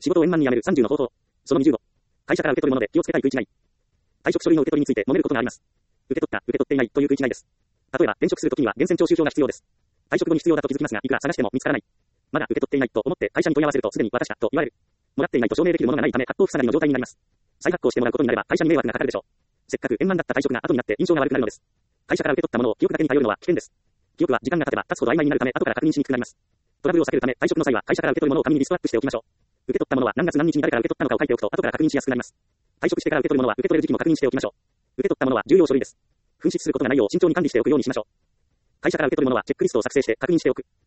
仕事を円満に辞める30の方法。その25。会社から受け取るもので気をつけたい食い違い。退職書類の受け取りについて揉めることがあります。受け取った、受け取っていないという食い違いです。例えば、転職するときには源泉徴収票が必要です。退職後に必要だと気づきますが、いくら探しても見つからない。まだ受け取っていないと思って会社に問い合わせるとすでに渡したと言われる。もらっていないと証明できるものがないため、発行不さなぎの状態になります。再発行してもらうことになれば会社に迷惑がかかるでしょう。せっかく円満だった退職が後になって印象が悪くなるのです。会社から受け取ったものを記憶だけに頼るのは危険です。記憶は時間が経てば経つほど曖昧になるため後から確認しにくくなります。トラブルを避けるため退職の際は会社から受け取るものを紙にリストアップしておきましょう。受け取ったものは何月何日に誰から受け取ったのかを書いておくと後から確認しやすくなります。退職してから受け取るものは受け取れる時期も確認しておきましょう。受け取ったものは重要書類です。紛失することがないよう慎重に管理しておくようにしましょう。会社から受け取るものはチェックリストを作成して確認しておく。